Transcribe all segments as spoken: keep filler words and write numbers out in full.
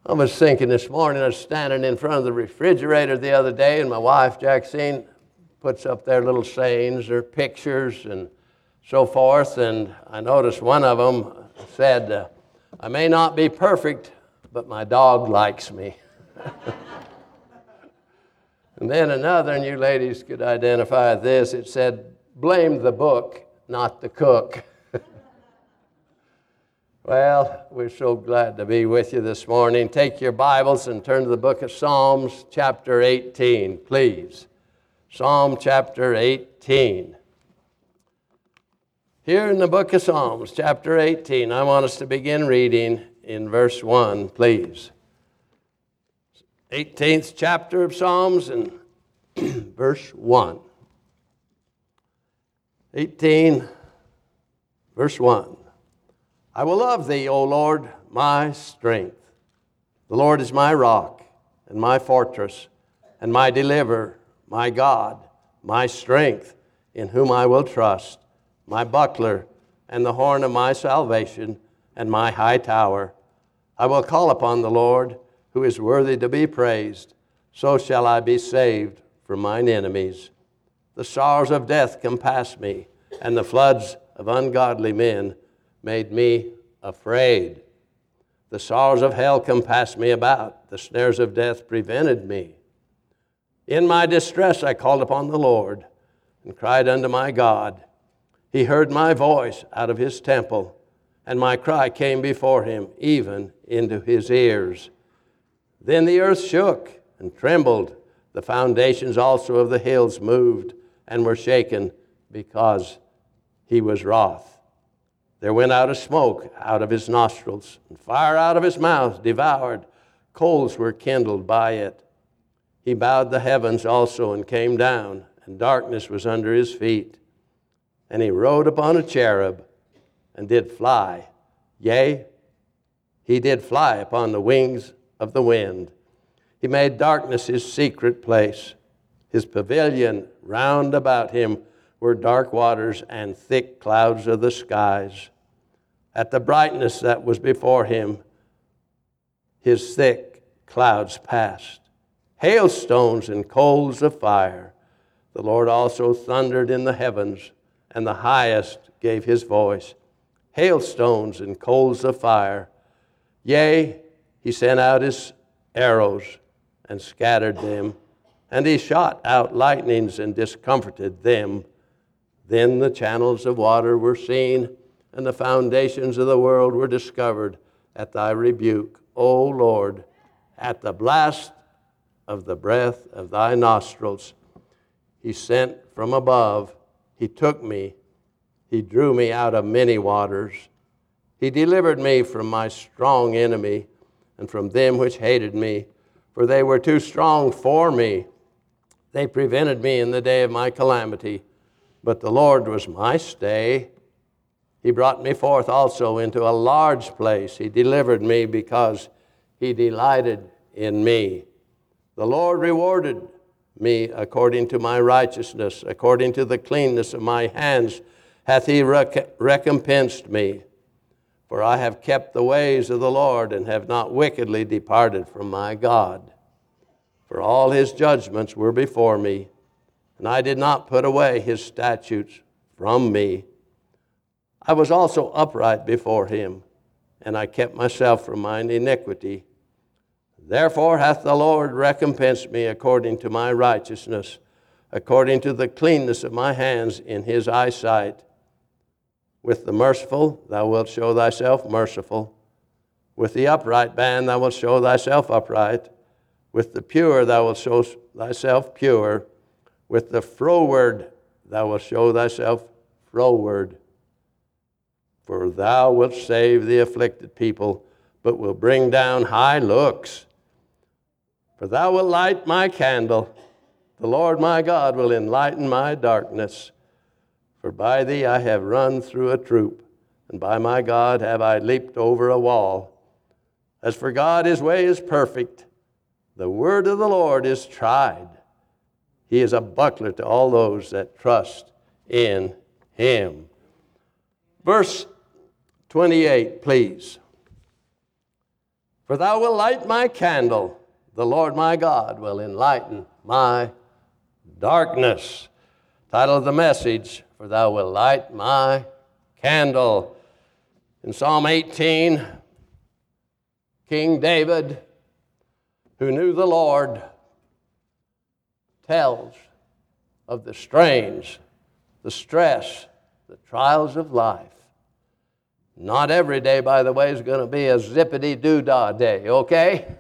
I was thinking this morning, I was standing in front of the refrigerator the other day, and my wife, Jackson, puts up their little sayings or pictures and so forth, and I noticed one of them said, uh, I may not be perfect, but my dog likes me. And then another, and you ladies could identify this, it said, blame the book, not the cook. Well, we're so glad to be with you this morning. Take your Bibles and turn to the book of Psalms, chapter eighteen, please. Psalm chapter eighteen. Here in the book of Psalms, chapter eighteen, I want us to begin reading in verse one, please. eighteenth chapter of Psalms and verse one. eighteen, verse one. I will love thee, O Lord, my strength. The Lord is my rock and my fortress and my deliverer, my God, my strength, in whom I will trust, my buckler and the horn of my salvation and my high tower. I will call upon the Lord, who is worthy to be praised. So shall I be saved from mine enemies. The sorrows of death compassed me, and the floods of ungodly men made me afraid. The sorrows of hell compassed me about. The snares of death prevented me. In my distress I called upon the Lord and cried unto my God. He heard my voice out of his temple, and my cry came before him, even into his ears. Then the earth shook and trembled. The foundations also of the hills moved and were shaken because he was wroth. There went out a smoke out of his nostrils, and fire out of his mouth devoured. Coals were kindled by it. He bowed the heavens also and came down, and darkness was under his feet. And he rode upon a cherub and did fly. Yea, he did fly upon the wings of the wind. He made darkness his secret place. His pavilion round about him were dark waters and thick clouds of the skies. At the brightness that was before him, his thick clouds passed. Hailstones and coals of fire. The Lord also thundered in the heavens, and the highest gave his voice. Hailstones and coals of fire. Yea, he sent out his arrows and scattered them, and he shot out lightnings and discomforted them. Then the channels of water were seen, and the foundations of the world were discovered at thy rebuke, O Lord, at the blast of the breath of thy nostrils. He sent from above, he took me, he drew me out of many waters. He delivered me from my strong enemy and from them which hated me, for they were too strong for me. They prevented me in the day of my calamity. But the Lord was my stay. He brought me forth also into a large place. He delivered me because he delighted in me. The Lord rewarded me according to my righteousness, according to the cleanness of my hands hath he rec- recompensed me. For I have kept the ways of the Lord and have not wickedly departed from my God. For all his judgments were before me, and I did not put away his statutes from me. I was also upright before him, and I kept myself from mine iniquity. Therefore hath the Lord recompensed me according to my righteousness, according to the cleanness of my hands in his eyesight. With the merciful thou wilt show thyself merciful. With the upright man thou wilt show thyself upright. With the pure thou wilt show thyself pure. With the froward thou wilt show thyself froward. For thou wilt save the afflicted people, but will bring down high looks. For thou wilt light my candle. The Lord my God will enlighten my darkness. For by thee I have run through a troop, and by my God have I leaped over a wall. As for God, his way is perfect. The word of the Lord is tried. He is a buckler to all those that trust in him. Verse twenty-eight, please. For thou wilt light my candle. The Lord my God will enlighten my darkness. Title of the message, For thou wilt light my candle. In Psalm eighteen, King David, who knew the Lord, tells of the strains, the stress, the trials of life. Not every day, by the way, is going to be a zippity-doo-dah day, okay?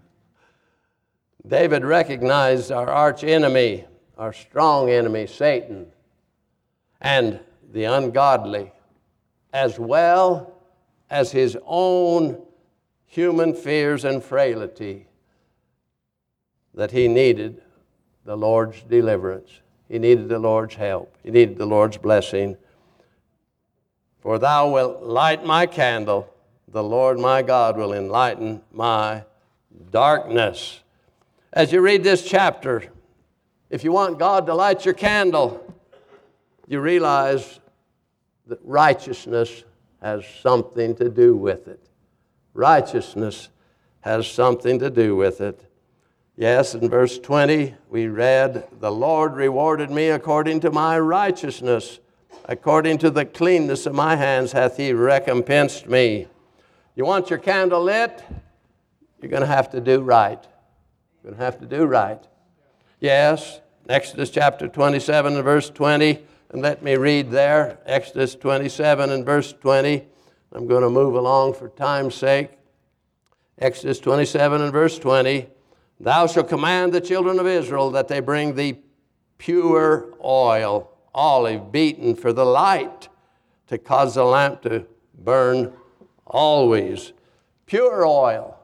David recognized our arch enemy, our strong enemy, Satan, and the ungodly, as well as his own human fears and frailty, that he needed the Lord's deliverance. He needed the Lord's help. He needed the Lord's blessing. For thou wilt light my candle. The Lord my God will enlighten my darkness. As you read this chapter, if you want God to light your candle, you realize that righteousness has something to do with it. Righteousness has something to do with it. Yes, in verse twenty, we read, the Lord rewarded me according to my righteousness. According to the cleanness of my hands hath he recompensed me. You want your candle lit? You're going to have to do right. You're going to have to do right. Yes, Exodus chapter twenty-seven and verse twenty. And let me read there, Exodus twenty-seven and verse twenty. I'm going to move along for time's sake. Exodus twenty-seven and verse twenty. Thou shalt command the children of Israel that they bring thee pure oil, olive beaten for the light, to cause the lamp to burn always. Pure oil.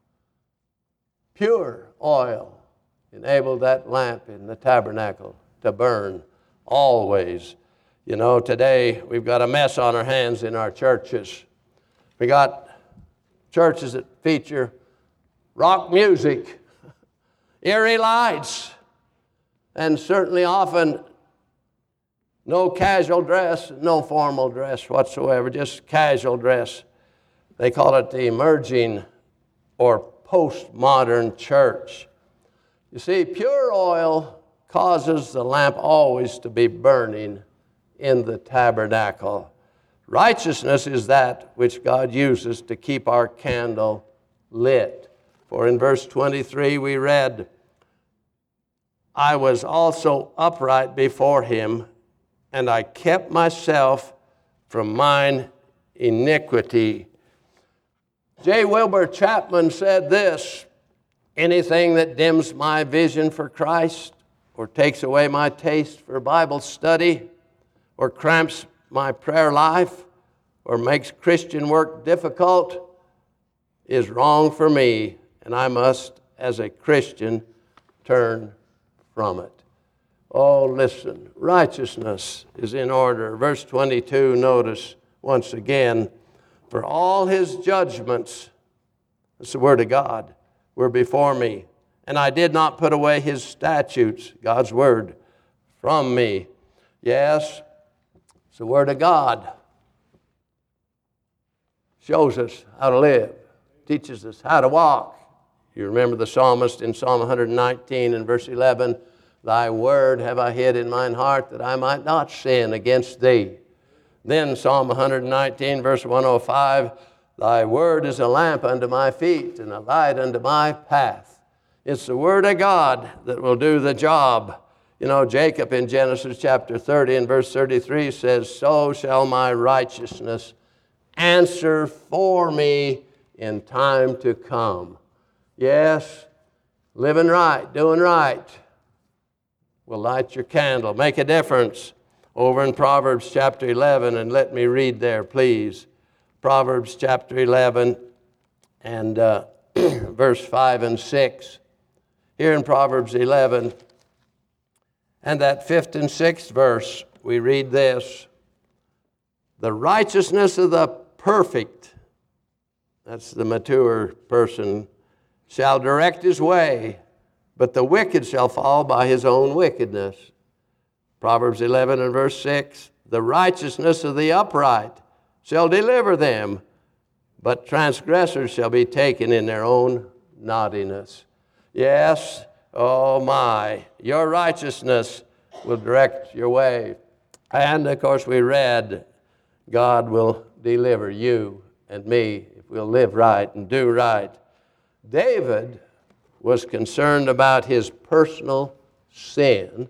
Pure oil enabled that lamp in the tabernacle to burn always. You know, today we've got a mess on our hands in our churches. We got churches that feature rock music, eerie lights, and certainly often no casual dress, no formal dress whatsoever, just casual dress. They call it the emerging or postmodern church. You see, pure oil causes the lamp always to be burning in the tabernacle. Righteousness is that which God uses to keep our candle lit. For in verse twenty-three we read, I was also upright before him, and I kept myself from mine iniquity. J. Wilbur Chapman said this, anything that dims my vision for Christ, or takes away my taste for Bible study, or cramps my prayer life, or makes Christian work difficult, is wrong for me, and I must, as a Christian, turn from it. Oh, listen, righteousness is in order. Verse twenty-two, notice once again, for all his judgments, that's the word of God, were before me, and I did not put away his statutes, God's word, from me. Yes, it's the word of God. Shows us how to live, teaches us how to walk. You remember the psalmist in Psalm one nineteen and verse eleven, thy word have I hid in mine heart that I might not sin against thee. Then Psalm one nineteen verse one oh five, thy word is a lamp unto my feet and a light unto my path. It's the word of God that will do the job. You know, Jacob in Genesis chapter thirty and verse thirty-three says, so shall my righteousness answer for me in time to come. Yes, living right, doing right will light your candle, make a difference. Over in Proverbs chapter eleven, and let me read there, please. Proverbs chapter eleven and uh, verse five and six. Here in Proverbs eleven and that fifth and sixth verse, we read this. The righteousness of the perfect, that's the mature person, shall direct his way, but the wicked shall fall by his own wickedness. Proverbs eleven and verse six, the righteousness of the upright shall deliver them, but transgressors shall be taken in their own naughtiness. Yes, oh my, your righteousness will direct your way. And of course we read, God will deliver you and me if we'll live right and do right. David was concerned about his personal sin.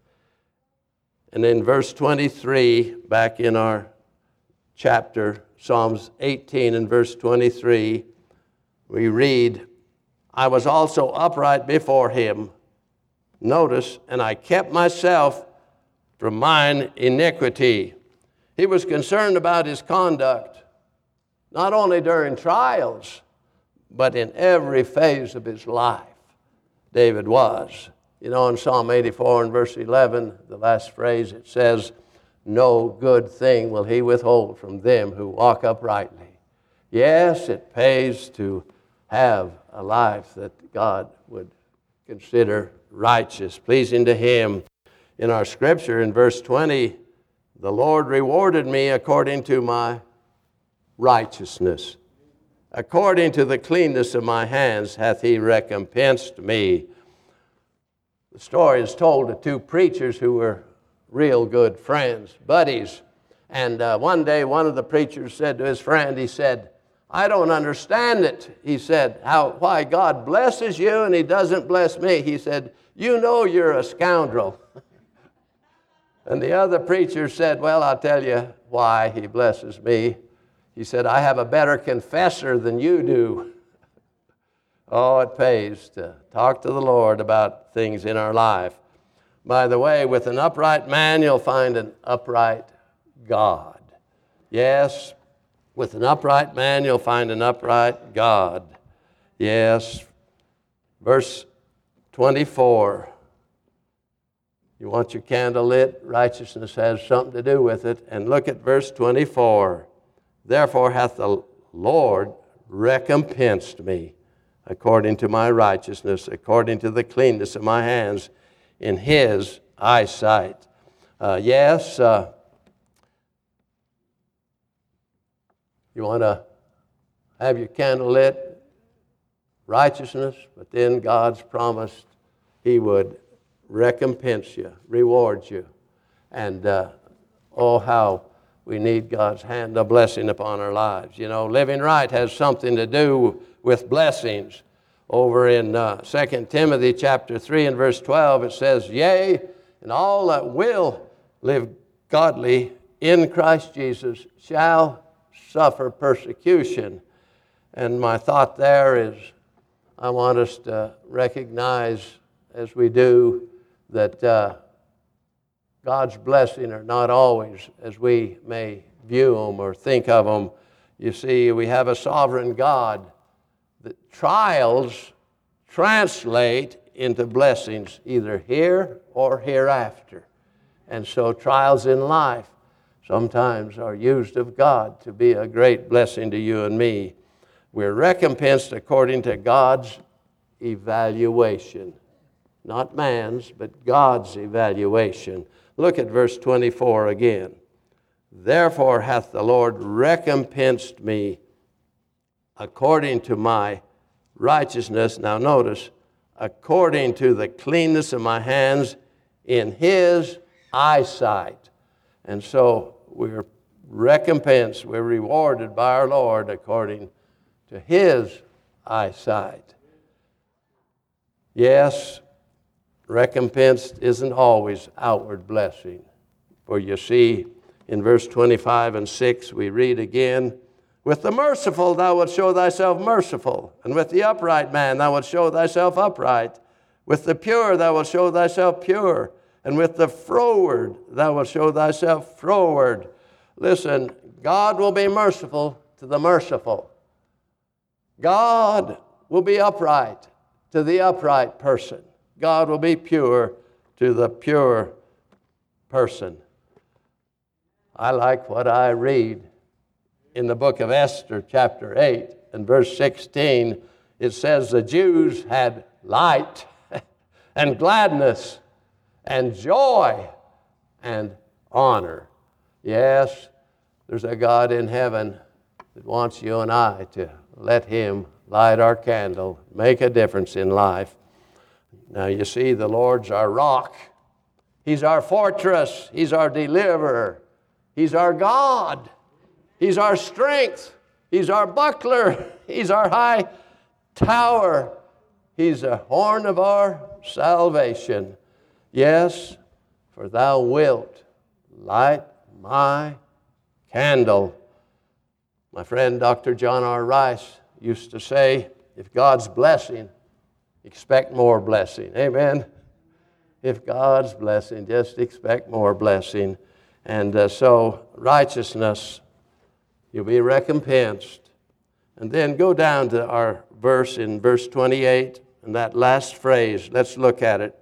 And in verse twenty-three, back in our chapter, Psalms eighteen and verse twenty-three, we read, I was also upright before him. Notice, and I kept myself from mine iniquity. He was concerned about his conduct, not only during trials, but in every phase of his life. David was. You know, in Psalm eighty-four and verse eleven, the last phrase, it says, no good thing will he withhold from them who walk uprightly. Yes, it pays to have a life that God would consider righteous, pleasing to him. In our scripture, in verse twenty, the Lord rewarded me according to my righteousness. According to the cleanness of my hands hath he recompensed me. The story is told of two preachers who were real good friends, buddies. And uh, one day one of the preachers said to his friend, he said, I don't understand it. He said, how, why God blesses you and he doesn't bless me. He said, you know you're a scoundrel. And the other preacher said, well, I'll tell you why he blesses me. He said, I have a better confessor than you do. Oh, it pays to talk to the Lord about things in our life. By the way, with an upright man, you'll find an upright God. Yes, with an upright man, you'll find an upright God. Yes. Verse twenty-four. You want your candle lit? Righteousness has something to do with it. And look at verse twenty-four. Therefore hath the Lord recompensed me according to my righteousness, according to the cleanness of my hands in his eyesight. Uh, yes, uh, you want to have your candle lit? Righteousness, but then God's promised he would recompense you, reward you. And uh, oh, how we need God's hand of blessing upon our lives. You know, living right has something to do with blessings. Over in uh, Second Timothy chapter three and verse twelve, it says, yea, and all that will live godly in Christ Jesus shall suffer persecution. And my thought there is, I want us to recognize, as we do, that uh, God's blessing are not always as we may view them or think of them. You see, we have a sovereign God. The trials translate into blessings either here or hereafter. And so trials in life sometimes are used of God to be a great blessing to you and me. We're recompensed according to God's evaluation. Not man's, but God's evaluation. Look at verse twenty-four again. Therefore hath the Lord recompensed me according to my righteousness. Now notice, according to the cleanness of my hands in his eyesight. And so we're recompensed, we're rewarded by our Lord according to his eyesight. Yes, recompense isn't always outward blessing. For you see, in verse twenty-five and six, we read again, with the merciful thou wilt show thyself merciful, and with the upright man thou wilt show thyself upright. With the pure thou wilt show thyself pure, and with the froward thou wilt show thyself froward. Listen, God will be merciful to the merciful. God will be upright to the upright person. God will be pure to the pure person. I like what I read in the book of Esther, chapter eight, and verse sixteen. It says the Jews had light and gladness and joy and honor. Yes, there's a God in heaven that wants you and I to let Him light our candle, make a difference in life. Now you see, the Lord's our rock. He's our fortress. He's our deliverer. He's our God. He's our strength. He's our buckler. He's our high tower. He's the horn of our salvation. Yes, for thou wilt light my candle. My friend Doctor John R. Rice used to say, if God's blessing, expect more blessing. Amen. If God's blessing, just expect more blessing. And uh, so righteousness, you'll be recompensed. And then go down to our verse in verse twenty-eight, and that last phrase. Let's look at it.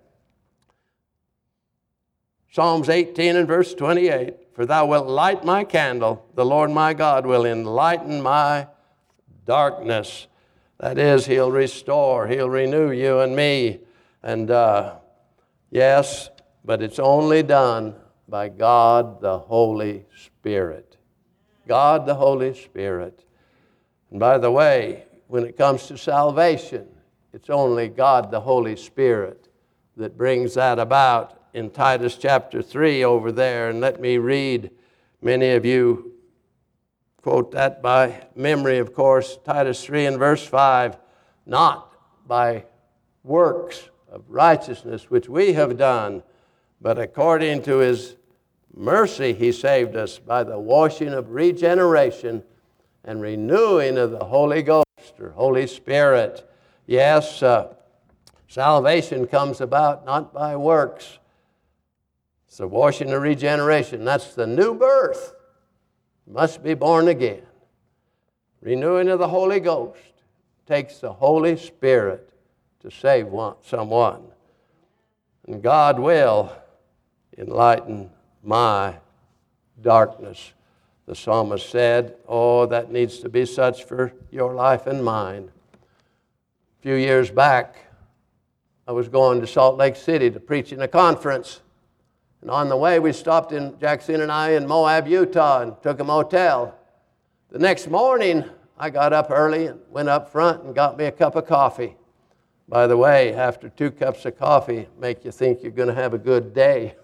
Psalms eighteen and verse twenty-eight. For thou wilt light my candle, the Lord my God will enlighten my darkness. That is, He'll restore, He'll renew you and me. And uh, yes, but it's only done by God the Holy Spirit. God the Holy Spirit. And by the way, when it comes to salvation, it's only God the Holy Spirit that brings that about. In Titus chapter three over there, and let me read. Many of you quote that by memory, of course. Titus three and verse five. Not by works of righteousness which we have done, but according to His mercy He saved us by the washing of regeneration and renewing of the Holy Ghost or Holy Spirit. Yes, uh, salvation comes about not by works. It's the washing of regeneration. That's the new birth. You must be born again. Renewing of the Holy Ghost takes the Holy Spirit to save one, someone. And God will enlighten my darkness. The psalmist said, oh, that needs to be such for your life and mine. A few years back, I was going to Salt Lake City to preach in a conference. And on the way, we stopped in, Jackson and I, in Moab, Utah, and took a motel. The next morning, I got up early and went up front and got me a cup of coffee. By the way, after two cups of coffee, make you think you're going to have a good day.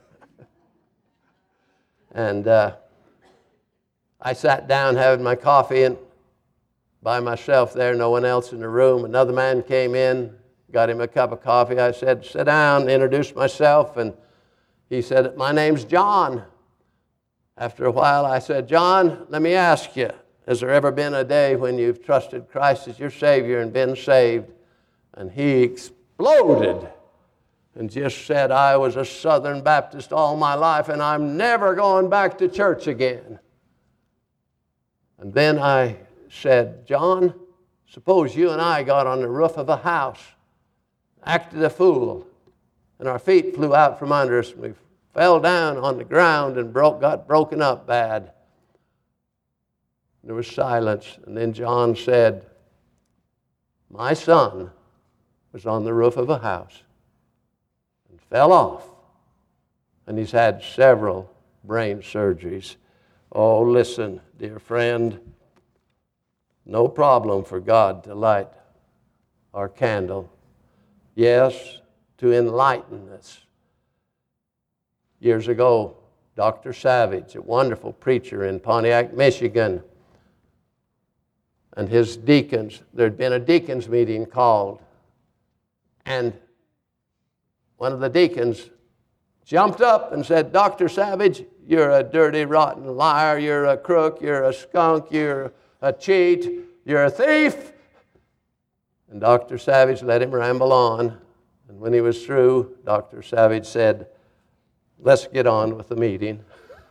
and uh, I sat down having my coffee and by myself there, no one else in the room. Another man came in, got him a cup of coffee. I said, sit down, introduced myself, and he said, my name's John. After a while, I said, John, let me ask you, has there ever been a day when you've trusted Christ as your Savior and been saved? And he exploded and just said, I was a Southern Baptist all my life, and I'm never going back to church again. And then I said, John, suppose you and I got on the roof of a house, acted a fool, and our feet flew out from under us, and we fell down on the ground and broke, got broken up bad. There was silence, and then John said, my son was on the roof of a house and fell off, and he's had several brain surgeries. Oh, listen, dear friend, no problem for God to light our candle. Yes, to enlighten us. Years ago, Doctor Savage, a wonderful preacher in Pontiac, Michigan, and his deacons, there'd been a deacons meeting called, and one of the deacons jumped up and said, Doctor Savage, you're a dirty, rotten liar, you're a crook, you're a skunk, you're a cheat, you're a thief. And Doctor Savage let him ramble on. And when he was through, Doctor Savage said, let's get on with the meeting.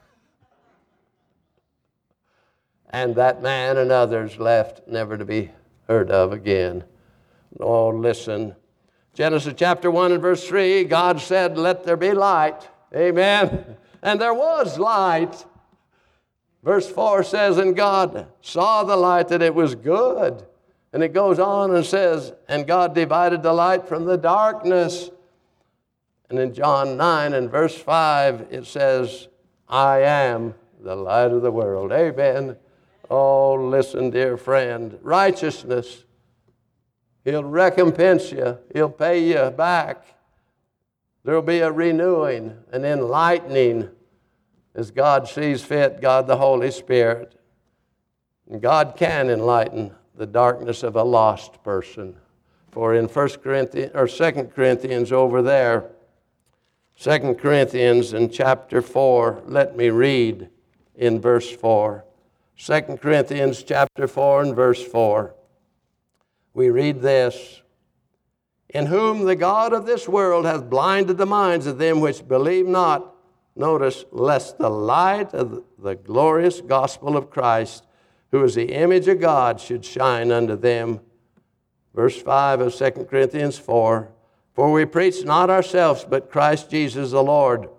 And that man and others left, never to be heard of again. Oh, listen. Genesis chapter one and verse three, God said, let there be light. Amen. And there was light. Verse four says, and God saw the light that it was good. And it goes on and says, and God divided the light from the darkness. And in John nine and verse five, it says, I am the light of the world. Amen. Oh, listen, dear friend. Righteousness. He'll recompense you. He'll pay you back. There'll be a renewing, an enlightening as God sees fit, God the Holy Spirit. And God can enlighten the darkness of a lost person. For in First Corinthians or Second Corinthians over there, Second Corinthians in chapter four, let me read in verse four. Second Corinthians chapter four and verse four. We read this. In whom the God of this world hath blinded the minds of them which believe not, notice, lest the light of the glorious gospel of Christ, who is the image of God, should shine unto them. Verse five of Second Corinthians four. For we preach not ourselves, but Christ Jesus the Lord,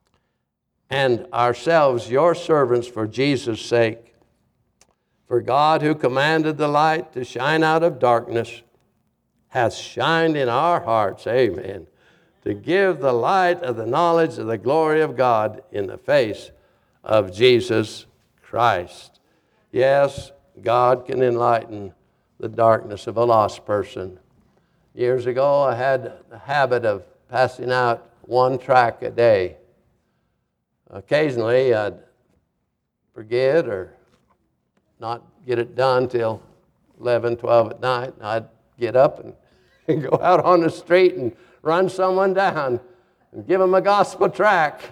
and ourselves your servants for Jesus' sake. For God, who commanded the light to shine out of darkness, hath shined in our hearts, amen, to give the light of the knowledge of the glory of God in the face of Jesus Christ. Yes, God can enlighten the darkness of a lost person. Years ago, I had the habit of passing out one tract a day. Occasionally, I'd forget or not get it done till eleven, twelve at night. I'd get up and, and go out on the street and run someone down and give them a gospel tract.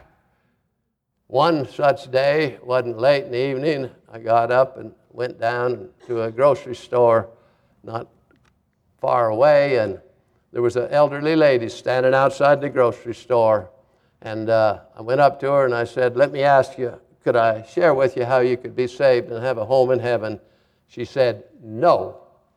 One such day, it wasn't late in the evening, I got up and went down to a grocery store not far away, and there was an elderly lady standing outside the grocery store. And uh, I went up to her and I said, let me ask you, could I share with you how you could be saved and have a home in heaven? She said, no.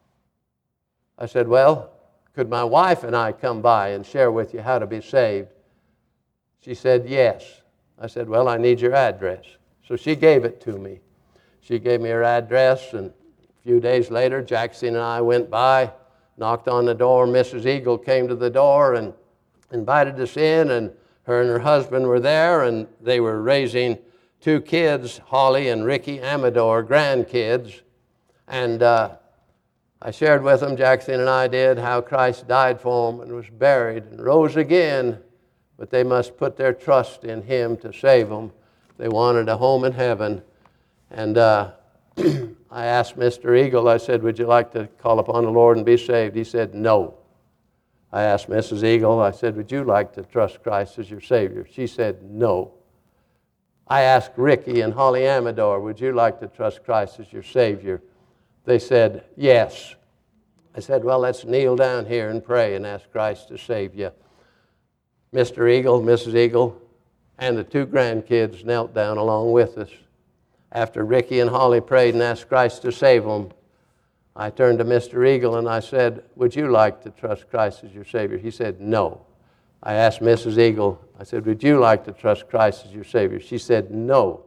I said, well, could my wife and I come by and share with you how to be saved? She said, yes. I said, well, I need your address. So she gave it to me. She gave me her address, and a few days later, Jackson and I went by, knocked on the door. Missus Eagle came to the door and invited us in, and her and her husband were there, and they were raising two kids, Holly and Ricky Amador, grandkids. And uh, I shared with them, Jackson and I did, how Christ died for them and was buried and rose again, but they must put their trust in Him to save them. They wanted a home in heaven. And uh, I asked Mister Eagle, I said, would you like to call upon the Lord and be saved? He said, no. I asked Missus Eagle, I said, would you like to trust Christ as your Savior? She said, no. I asked Ricky and Holly Amador, would you like to trust Christ as your Savior? They said, yes. I said, well, let's kneel down here and pray and ask Christ to save you. Mister Eagle, Missus Eagle, and the two grandkids knelt down along with us. After Ricky and Holly prayed and asked Christ to save them, I turned to Mister Eagle and I said, would you like to trust Christ as your Savior? He said, no. I asked Missus Eagle, I said, would you like to trust Christ as your Savior? She said, no.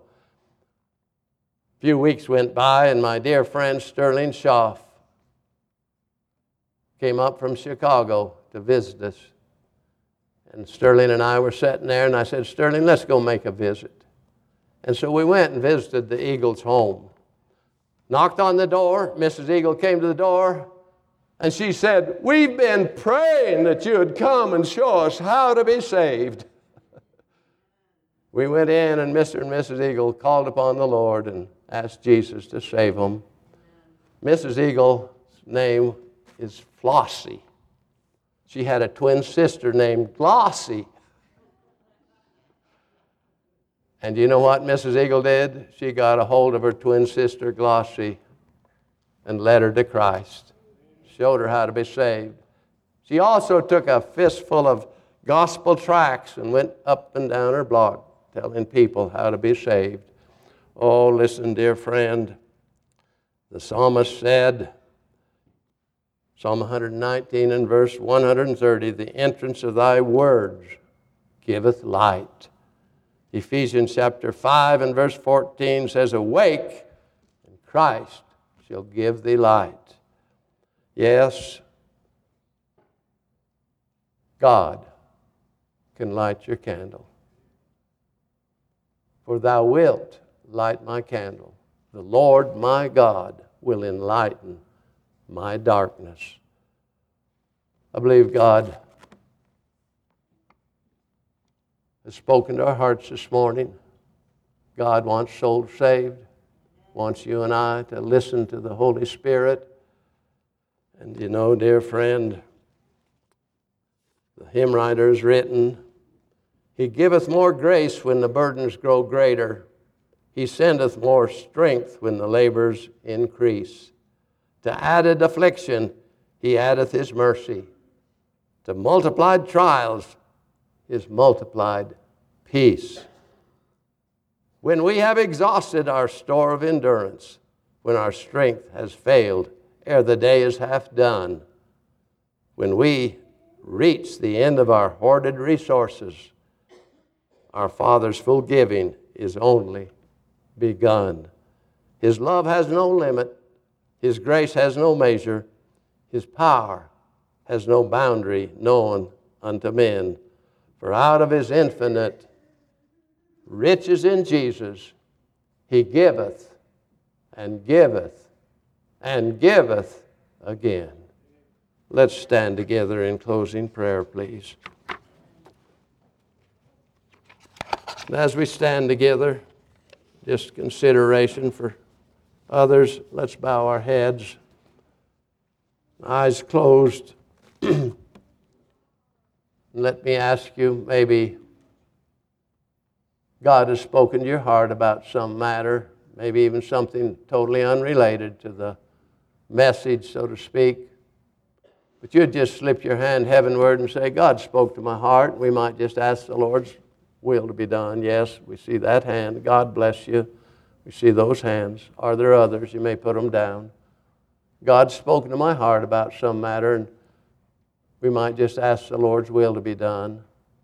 A few weeks went by, and my dear friend Sterling Schaff came up from Chicago to visit us. And Sterling and I were sitting there, and I said, Sterling, let's go make a visit. And so we went and visited the Eagles' home. Knocked on the door. Missus Eagle came to the door, and she said, we've been praying that you would come and show us how to be saved. We went in, and Mister and Missus Eagle called upon the Lord and asked Jesus to save them. Missus Eagle's name is Flossie. She had a twin sister named Glossie. And you know what Missus Eagle did? She got a hold of her twin sister, Glossie, and led her to Christ. Showed her how to be saved. She also took a fistful of gospel tracts and went up and down her block telling people how to be saved. Oh, listen, dear friend. The psalmist said, Psalm one nineteen and verse one thirty, the entrance of thy words giveth light. Ephesians chapter five and verse fourteen says, awake, and Christ shall give thee light. Yes, God can light your candle. For thou wilt light my candle. The Lord my God will enlighten my darkness. I believe God has spoken to our hearts this morning. God wants souls saved, wants you and I to listen to the Holy Spirit. And you know, dear friend, the hymn writer has written, He giveth more grace when the burdens grow greater. He sendeth more strength when the labors increase. To added affliction, He addeth His mercy. To multiplied trials, His multiplied peace. When we have exhausted our store of endurance, when our strength has failed ere the day is half done, when we reach the end of our hoarded resources, our Father's full giving is only begun. His love has no limit. His grace has no measure. His power has no boundary known unto men. For out of His infinite riches in Jesus, He giveth and giveth and giveth again. Let's stand together in closing prayer, please. And as we stand together, just consideration for others, let's bow our heads, eyes closed. Let me ask you, maybe God has spoken to your heart about some matter, maybe even something totally unrelated to the message, so to speak. But you'd just slip your hand heavenward and say, God spoke to my heart. We might just ask the Lord's will to be done. Yes, we see that hand. God bless you. We see those hands. Are there others? You may put them down. God's spoken to my heart about some matter, and we might just ask the Lord's will to be done.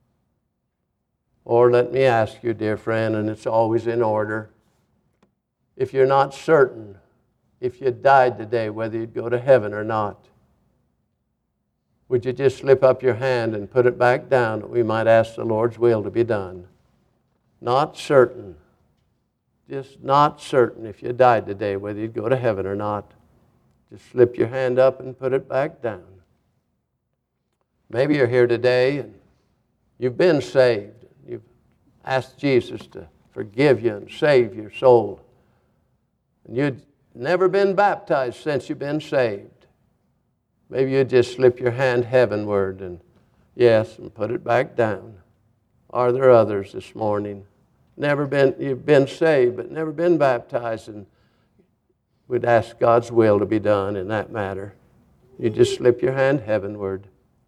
Or let me ask you, dear friend, and it's always in order, if you're not certain, if you died today, whether you'd go to heaven or not, would you just slip up your hand and put it back down that we might ask the Lord's will to be done? Not certain. Just not certain if you died today, whether you'd go to heaven or not. Just slip your hand up and put it back down. Maybe you're here today and you've been saved. You've asked Jesus to forgive you and save your soul. And you'd never been baptized since you've been saved. Maybe you just slip your hand heavenward and yes, and put it back down. Are there others this morning? Never been, you've been saved, but never been baptized, and we'd ask God's will to be done in that matter. You just slip your hand heavenward.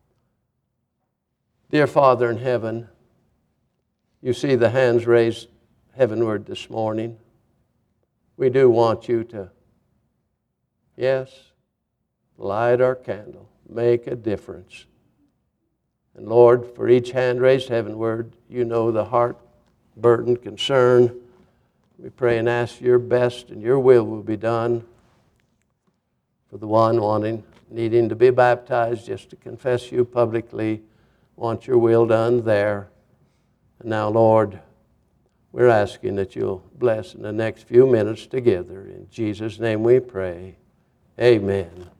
Dear Father in heaven, you see the hands raised heavenward this morning. We do want you to, yes, light our candle, make a difference. And Lord, for each hand raised heavenward, you know the heart, burden, concern. We pray and ask your best and your will will be done. For the one wanting, needing to be baptized, just to confess you publicly, want your will done there. And now, Lord, we're asking that you'll bless in the next few minutes together. In Jesus' name we pray. Amen.